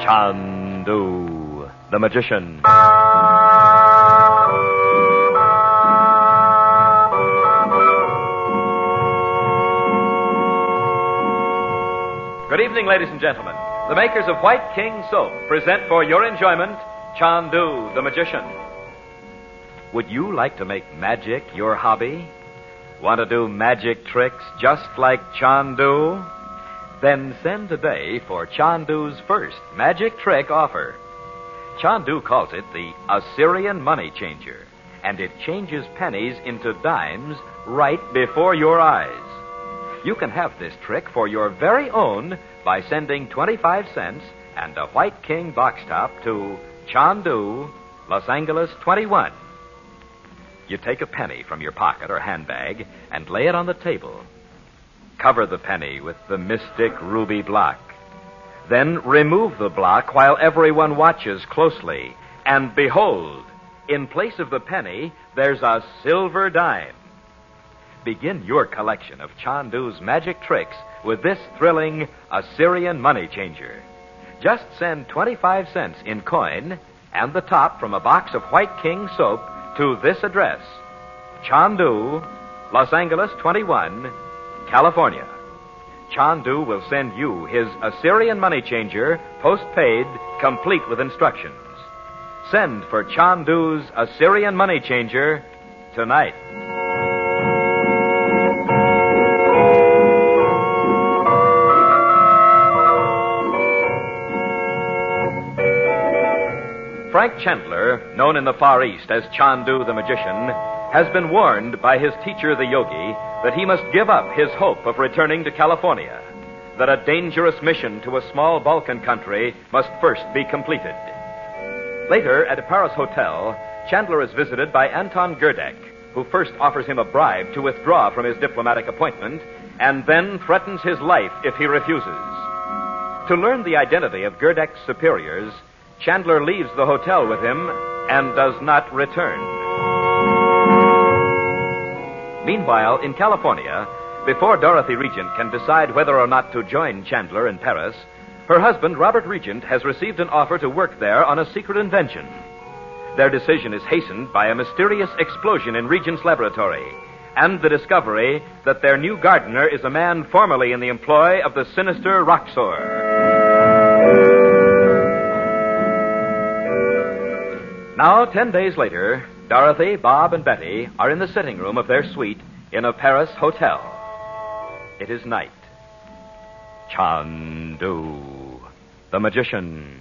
Chandu, the magician. Good evening, ladies and gentlemen. The makers of White King Soap present for your enjoyment Chandu, the magician. Would you like to make magic your hobby? Want to do magic tricks just like Chandu? Then send today for Chandu's first magic trick offer. Chandu calls it the Assyrian money changer, and it changes pennies into dimes right before your eyes. You can have this trick for your very own by sending 25 cents and a White King box top to Chandu, Los Angeles 21. You take a penny from your pocket or handbag and lay it on the table. Cover the penny with the mystic ruby block. Then remove the block while everyone watches closely. And behold, in place of the penny, there's a silver dime. Begin your collection of Chandu's magic tricks with this thrilling Assyrian money changer. Just send 25 cents in coin and the top from a box of White King soap to this address: Chandu, Los Angeles 21, California. Chandu will send you his Assyrian money changer, postpaid, complete with instructions. Send for Chandu's Assyrian money changer tonight. Frank Chandler, known in the Far East as Chandu the magician, has been warned by his teacher, the yogi, that he must give up his hope of returning to California, that a dangerous mission to a small Balkan country must first be completed. Later, at a Paris hotel, Chandler is visited by Anton Gerdek, who first offers him a bribe to withdraw from his diplomatic appointment and then threatens his life if he refuses. To learn the identity of Gerdek's superiors, Chandler leaves the hotel with him and does not return. Meanwhile, in California, before Dorothy Regent can decide whether or not to join Chandler in Paris, her husband, Robert Regent, has received an offer to work there on a secret invention. Their decision is hastened by a mysterious explosion in Regent's laboratory and the discovery that their new gardener is a man formerly in the employ of the sinister Roxor. Now, 10 days later, Dorothy, Bob, and Betty are in the sitting room of their suite in a Paris hotel. It is night. Chandu, the magician.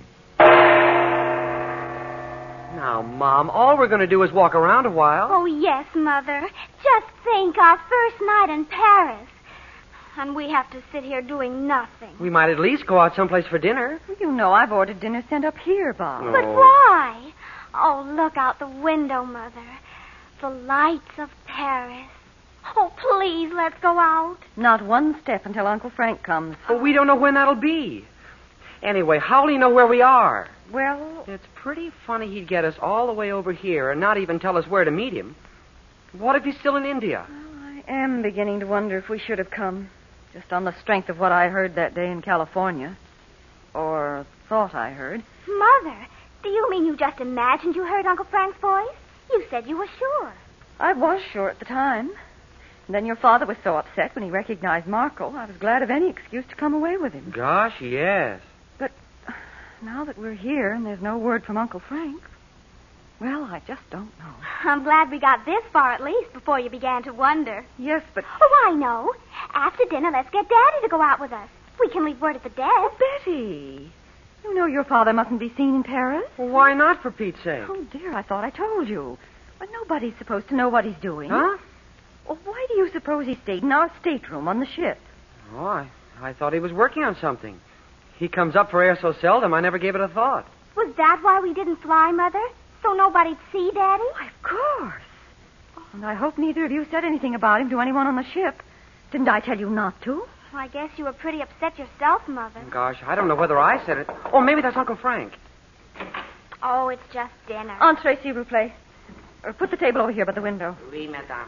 Now, Mom, all we're going to do is walk around a while. Oh, yes, Mother. Just think, our first night in Paris. And we have to sit here doing nothing. We might at least go out someplace for dinner. You know I've ordered dinner sent up here, Bob. But why? Oh, look out the window, Mother. The lights of Paris. Oh, please, let's go out. Not one step until Uncle Frank comes. But we don't know when that'll be. Anyway, how'll he know where we are? Well, It's pretty funny he'd get us all the way over here and not even tell us where to meet him. What if he's still in India? I am beginning to wonder if we should have come. Just on the strength of what I heard that day in California. Or thought I heard. Mother, do you mean you just imagined you heard Uncle Frank's voice? You said you were sure. I was sure at the time. And then your father was so upset when he recognized Marco, I was glad of any excuse to come away with him. Gosh, yes. But now that we're here and there's no word from Uncle Frank, well, I just don't know. I'm glad we got this far at least before you began to wonder. Yes, but... Oh, I know. After dinner, let's get Daddy to go out with us. We can leave word at the desk. Oh, Betty, you know your father mustn't be seen in Paris. Well, why not, for Pete's sake? Oh, dear, I thought I told you. But nobody's supposed to know what he's doing. Huh? Well, why do you suppose he stayed in our stateroom on the ship? Oh, I thought he was working on something. He comes up for air so seldom, I never gave it a thought. Was that why we didn't fly, Mother? So nobody'd see Daddy? Why, of course. And I hope neither of you said anything about him to anyone on the ship. Didn't I tell you not to? Well, I guess you were pretty upset yourself, Mother. Gosh, I don't know whether I said it. Oh, maybe that's Uncle Frank. Oh, it's just dinner. Entree, s'il vous plaît. Put the table over here by the window. Oui, madame.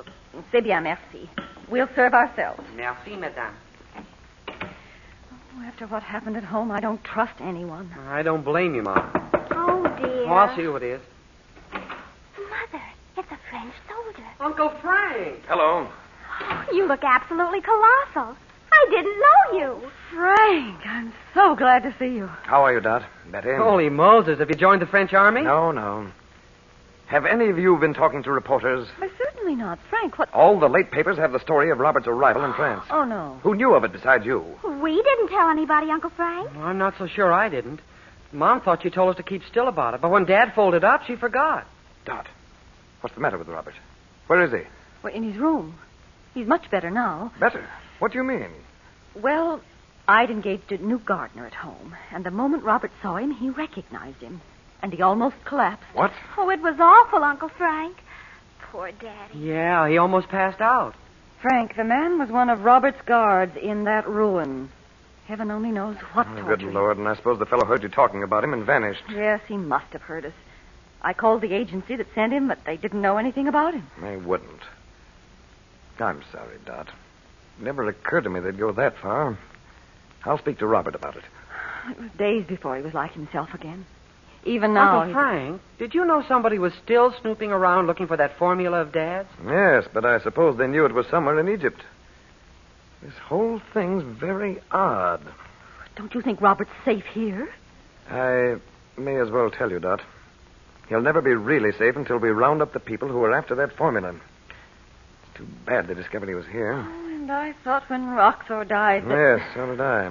C'est bien, merci. We'll serve ourselves. Merci, madame. Oh, After what happened at home, I don't trust anyone. I don't blame you, Mom. Oh, dear. Oh, I'll see who it is. Mother, it's a French soldier. Uncle Frank. Hello. Oh, you look absolutely colossal. I didn't know you. Frank, I'm so glad to see you. How are you, Dot? Betty? Holy Moses, have you joined the French army? No. Have any of you been talking to reporters? Why, certainly not. Frank, what... All the late papers have the story of Robert's arrival in France. Oh, no. Who knew of it besides you? We didn't tell anybody, Uncle Frank. Well, I'm not so sure I didn't. Mom thought she told us to keep still about it, but when Dad folded up, she forgot. Dot, what's the matter with Robert? Where is he? Well, in his room. He's much better now. Better? What do you mean? Well, I'd engaged a new gardener at home, and the moment Robert saw him, he recognized him, and he almost collapsed. What? Oh, it was awful, Uncle Frank. Poor Daddy. Yeah, he almost passed out. Frank, the man was one of Robert's guards in that ruin. Heaven only knows what Oh, torture. good Lord, and I suppose the fellow heard you talking about him and vanished. Yes, he must have heard us. I called the agency that sent him, but they didn't know anything about him. They wouldn't. I'm sorry, Dot. It never occurred to me they'd go that far. I'll speak to Robert about it. It was days before he was like himself again. Even now... Uncle Frank, did you know somebody was still snooping around looking for that formula of Dad's? Yes, but I suppose they knew it was somewhere in Egypt. This whole thing's very odd. Don't you think Robert's safe here? I may as well tell you, Dot. He'll never be really safe until we round up the people who are after that formula. It's too bad they discovered he was here. Oh, and I thought when Roxor died that... Yes, so did I.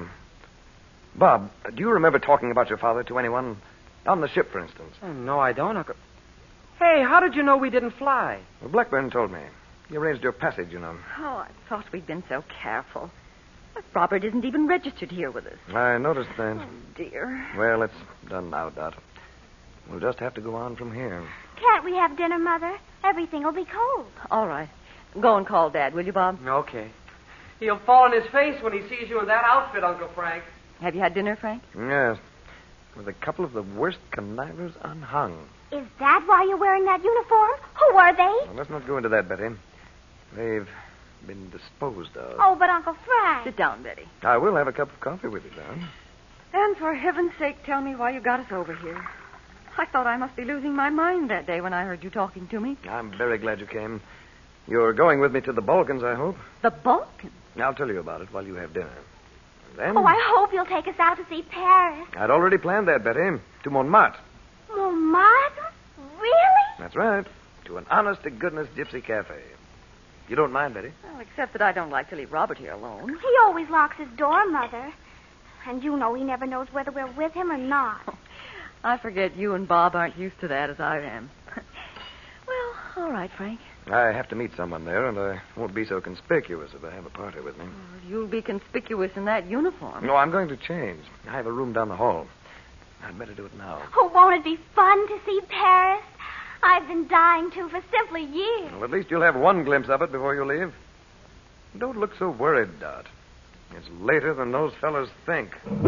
Bob, do you remember talking about your father to anyone? On the ship, for instance. Oh, no, I don't, Uncle. Hey, how did you know we didn't fly? Well, Blackburn told me. He arranged your passage, you know. Oh, I thought we'd been so careful. But Robert isn't even registered here with us. I noticed that. Oh, dear. Well, it's done now, Dot. We'll just have to go on from here. Can't we have dinner, Mother? Everything will be cold. All right. Go and call Dad, will you, Bob? Okay. He'll fall on his face when he sees you in that outfit, Uncle Frank. Have you had dinner, Frank? Yes. With a couple of the worst connivers unhung. Is that why you're wearing that uniform? Who are they? Well, let's not go into that, Betty. They've been disposed of. Oh, but Uncle Frank. Sit down, Betty. I will have a cup of coffee with you, Don. And for heaven's sake, tell me why you got us over here. I thought I must be losing my mind that day when I heard you talking to me. I'm very glad you came. You're going with me to the Balkans, I hope. The Balkans? I'll tell you about it while you have dinner. And then... Oh, I hope you'll take us out to see Paris. I'd already planned that, Betty. To Montmartre. Montmartre? Really? That's right. To an honest-to-goodness gypsy cafe. You don't mind, Betty? Well, except that I don't like to leave Robert here alone. He always locks his door, Mother. And you know he never knows whether we're with him or not. I forget you and Bob aren't used to that as I am. Well, all right, Frank. I have to meet someone there, and I won't be so conspicuous if I have a party with me. Well, you'll be conspicuous in that uniform. No, I'm going to change. I have a room down the hall. I'd better do it now. Oh, won't it be fun to see Paris? I've been dying to for simply years. Well, at least you'll have one glimpse of it before you leave. Don't look so worried, Dot. It's later than those fellas think.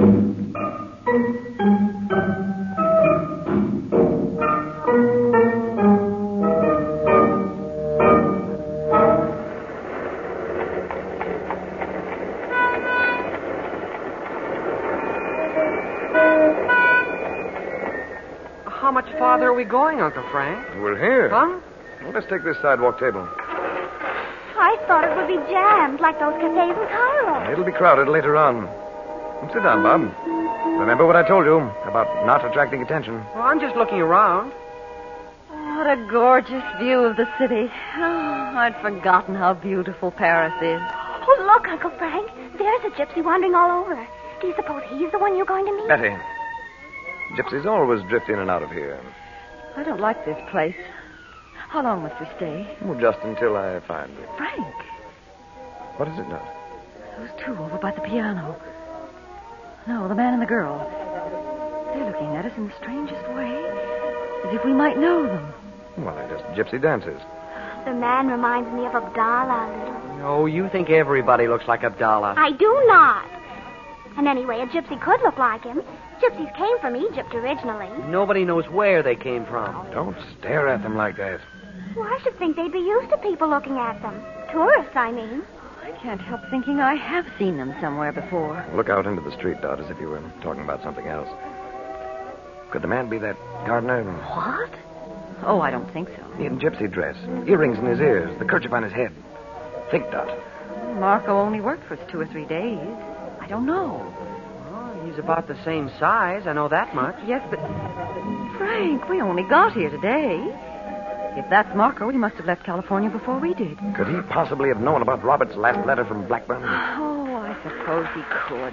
How much farther are we going, Uncle Frank? We're here. Huh? Well, let's take this sidewalk table. I thought it would be jammed like those cafes in Cairo. It'll be crowded later on. Sit down, Bob. Remember what I told you about not attracting attention. Well, I'm just looking around. What a gorgeous view of the city. Oh, I'd forgotten how beautiful Paris is. Oh, look, Uncle Frank. There's a gypsy wandering all over. Do you suppose he's the one you're going to meet? Betty, gypsies always drift in and out of here. I don't like this place. How long must we stay? Well, just until I find you. Frank, What is it, Dot? those two over by the piano. No, the man and the girl. They're looking at us in the strangest way, as if we might know them. Well, they're just gypsy dancers. The man reminds me of Abdallah a little. Oh, you think everybody looks like Abdallah. I do not. And anyway, a gypsy could look like him. Gypsies came from Egypt originally. Nobody knows where they came from. Don't stare at them like that. Well, I should think they'd be used to people looking at them. Tourists, I mean. I can't help thinking I have seen them somewhere before. Look out into the street, Dot, as if you were talking about something else. Could the man be that gardener? What? Oh, I don't think so. In gypsy dress, earrings in his ears, the kerchief on his head. Think, Dot. Marco only worked for us 2 or 3 days. I don't know. Oh, he's about the same size. I know that much. Yes, but... Frank, we only got here today. If that's Marco, he must have left California before we did. Could he possibly have known about Robert's last letter from Blackburn? Oh, I suppose he could.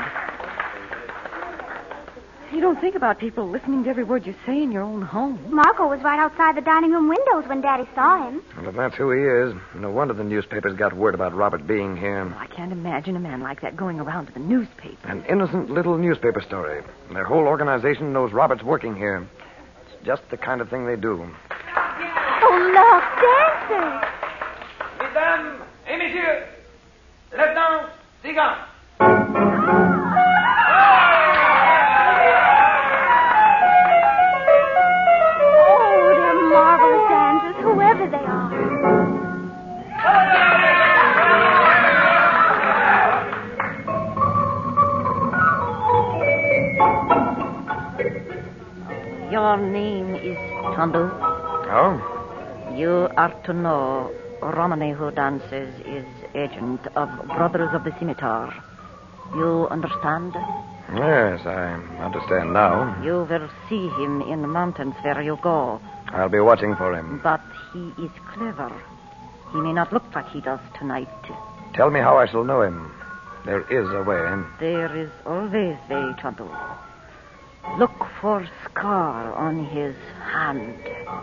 You don't think about people listening to every word you say in your own home. Marco was right outside the dining room windows when Daddy saw him. Well, if that's who he is, no wonder the newspapers got word about Robert being here. I can't imagine a man like that going around to the newspaper. An innocent little newspaper story. Their whole organization knows Robert's working here. It's just the kind of thing they do. Oh, look, dancers. Mesdames et messieurs, la danse cigane. Oh, they're marvelous dancers, whoever they are. Your name is Chandu. Oh? You are to know Romany, who dances, is agent of Brothers of the Scimitar. You understand? Yes, I understand now. You will see him in the mountains where you go. I'll be watching for him. But he is clever. He may not look like he does tonight. Tell me how I shall know him. There is a way. There is always way, Chandu. Look for scar on his hand.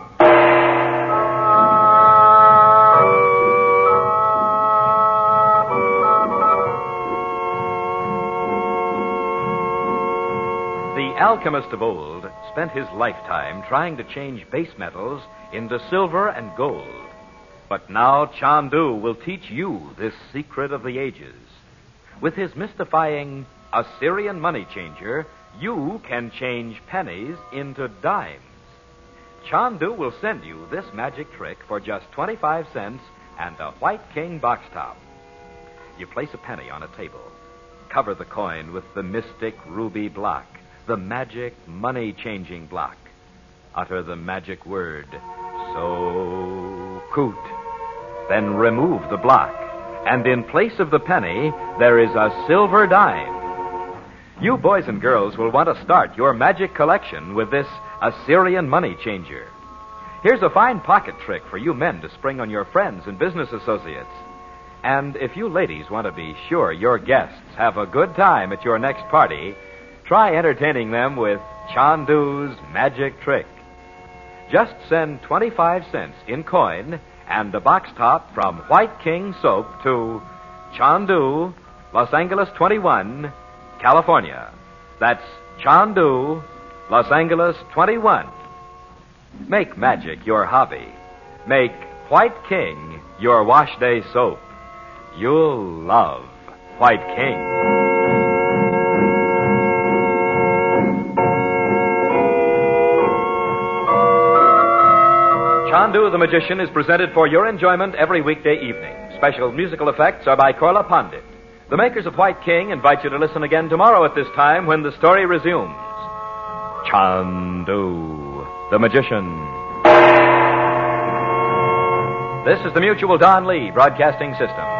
The alchemist of old spent his lifetime trying to change base metals into silver and gold. But now Chandu will teach you this secret of the ages. With his mystifying Assyrian money changer, you can change pennies into dimes. Chandu will send you this magic trick for just 25 cents and a White King box top. You place a penny on a table. Cover the coin with the mystic ruby block, the magic money-changing block. Utter the magic word, So-Koot. Then remove the block, and in place of the penny, there is a silver dime. You boys and girls will want to start your magic collection with this Assyrian money changer. Here's a fine pocket trick for you men to spring on your friends and business associates. And if you ladies want to be sure your guests have a good time at your next party, try entertaining them with Chandu's magic trick. Just send 25 cents in coin and a box top from White King Soap to Chandu, Los Angeles 21, California. That's Chandu, Los Angeles 21. Make magic your hobby. Make White King your wash day soap. You'll love White King. Chandu the Magician is presented for your enjoyment every weekday evening. Special musical effects are by Korla Pandit. The makers of White King invite you to listen again tomorrow at this time when the story resumes. Chandu the Magician. This is the Mutual Don Lee Broadcasting System.